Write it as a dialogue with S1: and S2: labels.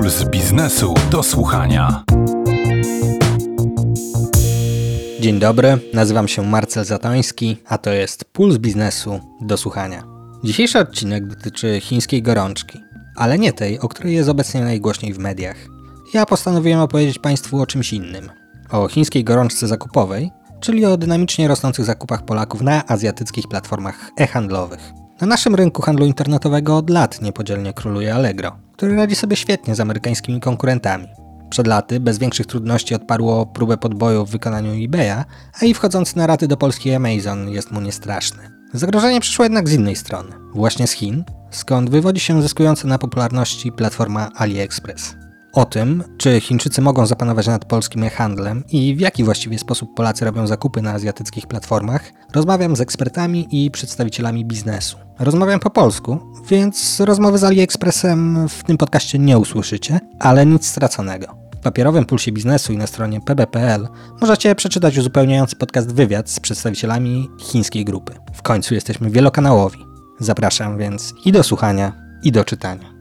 S1: Puls biznesu do słuchania.
S2: Dzień dobry, nazywam się Marcel Zatoński, a to jest Puls biznesu do słuchania. Dzisiejszy odcinek dotyczy chińskiej gorączki, ale nie tej, o której jest obecnie najgłośniej w mediach. Ja postanowiłem opowiedzieć Państwu o czymś innym. O chińskiej gorączce zakupowej, czyli o dynamicznie rosnących zakupach Polaków na azjatyckich platformach e-handlowych. Na naszym rynku handlu internetowego od lat niepodzielnie króluje Allegro, który radzi sobie świetnie z amerykańskimi konkurentami. Przed laty bez większych trudności odparło próbę podboju w wykonaniu eBaya, a i wchodzący na raty do Polski Amazon jest mu niestraszny. Zagrożenie przyszło jednak z innej strony, właśnie z Chin, skąd wywodzi się zyskująca na popularności platforma AliExpress. O tym, czy Chińczycy mogą zapanować nad polskim e-handlem i w jaki właściwie sposób Polacy robią zakupy na azjatyckich platformach, rozmawiam z ekspertami i przedstawicielami biznesu. Rozmawiam po polsku, więc rozmowy z AliExpressem w tym podcaście nie usłyszycie, ale nic straconego. W papierowym Pulsie Biznesu i na stronie pb.pl możecie przeczytać uzupełniający podcast wywiad z przedstawicielami chińskiej grupy. W końcu jesteśmy wielokanałowi. Zapraszam więc i do słuchania, i do czytania.